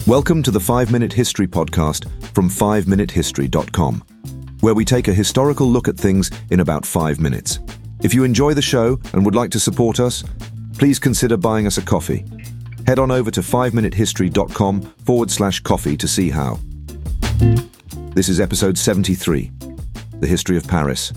Welcome to the 5-Minute History Podcast from 5minutehistory.com, where we take a historical look at things in about 5 minutes. If you enjoy the show and would like to support us, please consider buying us a coffee. Head on over to 5minutehistory.com/coffee to see how. This is episode 73, The History of Paris.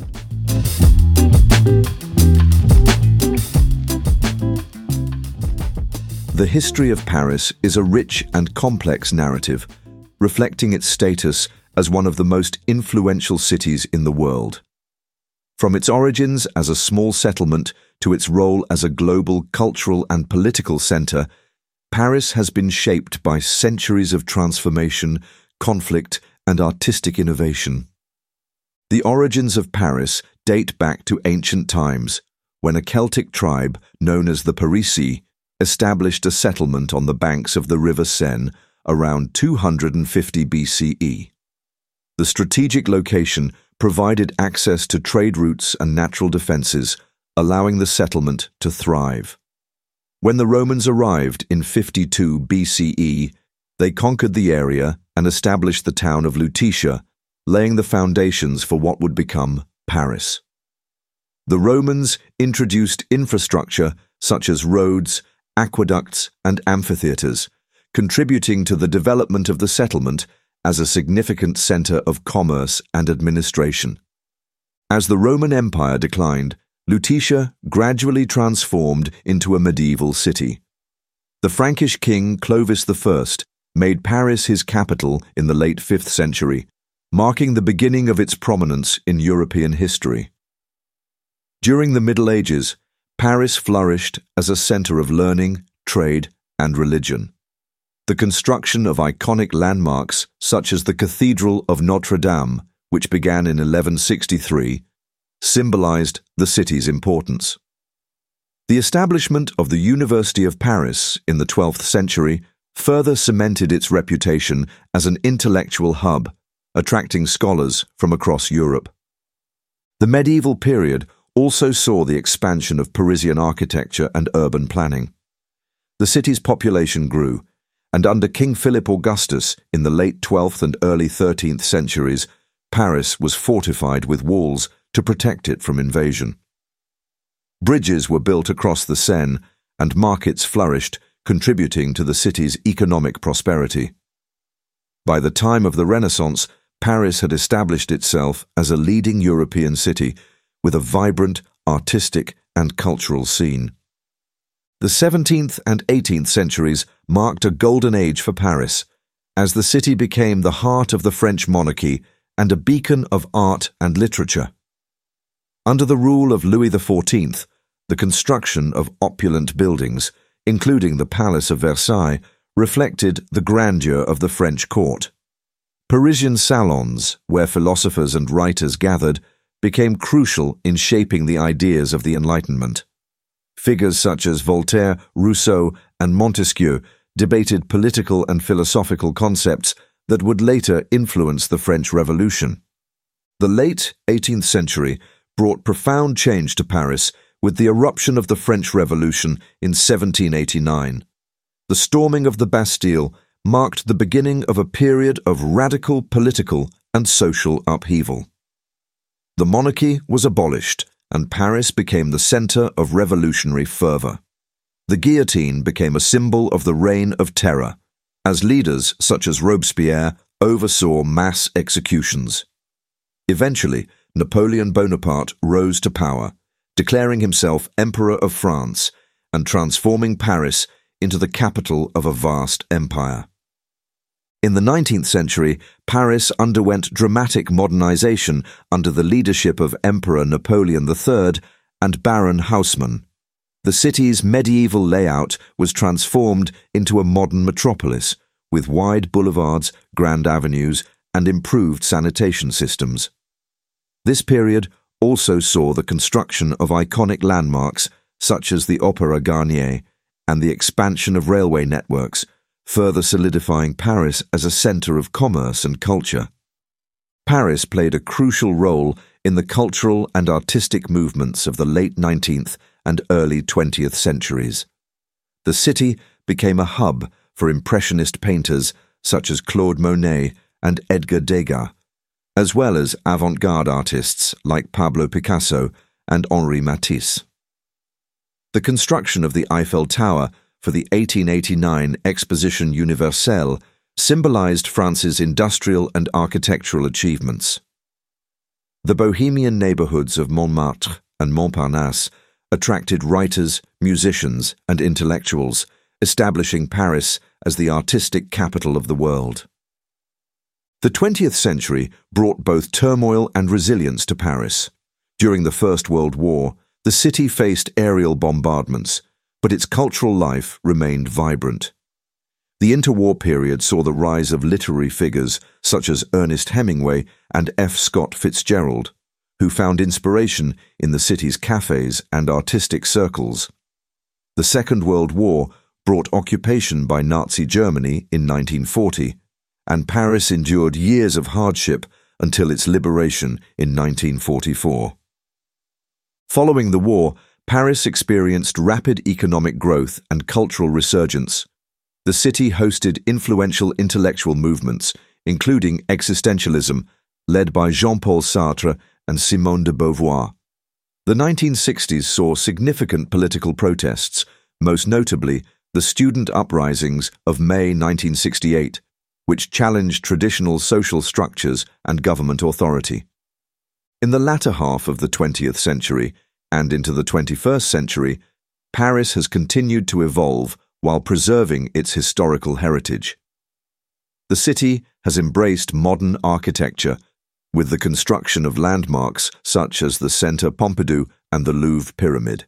The history of Paris is a rich and complex narrative, reflecting its status as one of the most influential cities in the world. From its origins as a small settlement to its role as a global cultural and political center, Paris has been shaped by centuries of transformation, conflict, and artistic innovation. The origins of Paris date back to ancient times, when a Celtic tribe known as the Parisii established a settlement on the banks of the River Seine around 250 BCE. The strategic location provided access to trade routes and natural defenses, allowing the settlement to thrive. When the Romans arrived in 52 BCE, they conquered the area and established the town of Lutetia, laying the foundations for what would become Paris. The Romans introduced infrastructure such as roads, aqueducts, and amphitheaters, contributing to the development of the settlement as a significant center of commerce and administration. As the Roman Empire declined, Lutetia gradually transformed into a medieval city. The Frankish king Clovis I made Paris his capital in the late 5th century, marking the beginning of its prominence in European history. During the Middle Ages, Paris flourished as a center of learning, trade, and religion. The construction of iconic landmarks such as the Cathedral of Notre Dame, which began in 1163, symbolized the city's importance. The establishment of the University of Paris in the 12th century further cemented its reputation as an intellectual hub, attracting scholars from across Europe. The medieval period also saw the expansion of Parisian architecture and urban planning. The city's population grew, and under King Philip Augustus in the late 12th and early 13th centuries, Paris was fortified with walls to protect it from invasion. Bridges were built across the Seine, and markets flourished, contributing to the city's economic prosperity. By the time of the Renaissance, Paris had established itself as a leading European city, with a vibrant, artistic, and cultural scene. The 17th and 18th centuries marked a golden age for Paris, as the city became the heart of the French monarchy and a beacon of art and literature. Under the rule of Louis XIV, the construction of opulent buildings, including the Palace of Versailles, reflected the grandeur of the French court. Parisian salons, where philosophers and writers gathered, became crucial in shaping the ideas of the Enlightenment. Figures such as Voltaire, Rousseau, and Montesquieu debated political and philosophical concepts that would later influence the French Revolution. The late 18th century brought profound change to Paris with the eruption of the French Revolution in 1789. The storming of the Bastille marked the beginning of a period of radical political and social upheaval. The monarchy was abolished, and Paris became the center of revolutionary fervor. The guillotine became a symbol of the reign of terror, as leaders such as Robespierre oversaw mass executions. Eventually, Napoleon Bonaparte rose to power, declaring himself Emperor of France and transforming Paris into the capital of a vast empire. In the 19th century, Paris underwent dramatic modernization under the leadership of Emperor Napoleon III and Baron Haussmann. The city's medieval layout was transformed into a modern metropolis, with wide boulevards, grand avenues, and improved sanitation systems. This period also saw the construction of iconic landmarks such as the Opéra Garnier and the expansion of railway networks, further solidifying Paris as a center of commerce and culture. Paris played a crucial role in the cultural and artistic movements of the late 19th and early 20th centuries. The city became a hub for Impressionist painters such as Claude Monet and Edgar Degas, as well as avant-garde artists like Pablo Picasso and Henri Matisse. The construction of the Eiffel Tower for the 1889 Exposition Universelle symbolized France's industrial and architectural achievements. The bohemian neighborhoods of Montmartre and Montparnasse attracted writers, musicians, and intellectuals, establishing Paris as the artistic capital of the world. The 20th century brought both turmoil and resilience to Paris. During the First World War, the city faced aerial bombardments, but its cultural life remained vibrant. The interwar period saw the rise of literary figures such as Ernest Hemingway and F. Scott Fitzgerald, who found inspiration in the city's cafes and artistic circles. The Second World War brought occupation by Nazi Germany in 1940, and Paris endured years of hardship until its liberation in 1944. Following the war, Paris experienced rapid economic growth and cultural resurgence. The city hosted influential intellectual movements, including existentialism, led by Jean-Paul Sartre and Simone de Beauvoir. The 1960s saw significant political protests, most notably the student uprisings of May 1968, which challenged traditional social structures and government authority. In the latter half of the 20th century and into the 21st century, Paris has continued to evolve while preserving its historical heritage. The city has embraced modern architecture, with the construction of landmarks such as the Centre Pompidou and the Louvre Pyramid.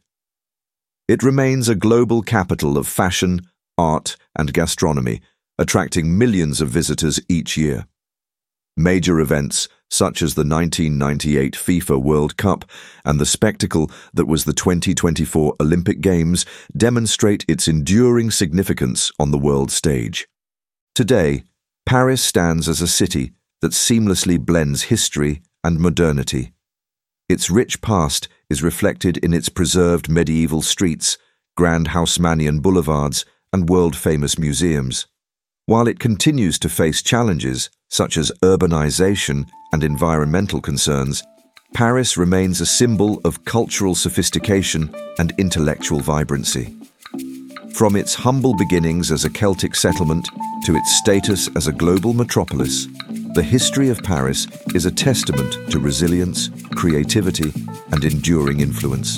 It remains a global capital of fashion, art, and gastronomy, attracting millions of visitors each year. Major events such as the 1998 FIFA World Cup and the spectacle that was the 2024 Olympic Games demonstrate its enduring significance on the world stage. Today, Paris stands as a city that seamlessly blends history and modernity. Its rich past is reflected in its preserved medieval streets, grand Haussmannian boulevards, and world-famous museums. While it continues to face challenges such as urbanization and environmental concerns, Paris remains a symbol of cultural sophistication and intellectual vibrancy. From its humble beginnings as a Celtic settlement to its status as a global metropolis, the history of Paris is a testament to resilience, creativity, and enduring influence.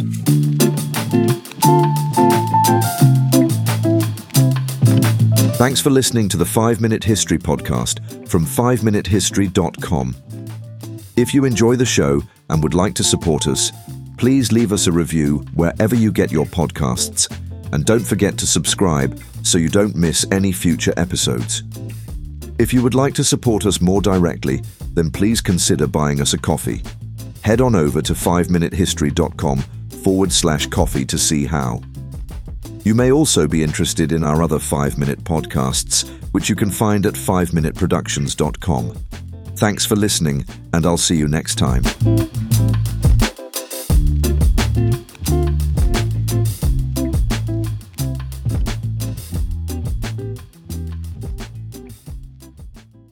Thanks for listening to the 5-Minute History Podcast from 5minutehistory.com. If you enjoy the show and would like to support us, please leave us a review wherever you get your podcasts, and don't forget to subscribe so you don't miss any future episodes. If you would like to support us more directly, then please consider buying us a coffee. Head on over to 5minutehistory.com/coffee to see how. You may also be interested in our other 5-minute podcasts, which you can find at 5minuteproductions.com. Thanks for listening, and I'll see you next time.